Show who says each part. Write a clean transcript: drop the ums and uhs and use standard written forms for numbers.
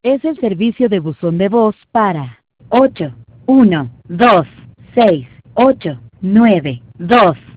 Speaker 1: Es el servicio de buzón de voz para 8 1 2 6 8 9 2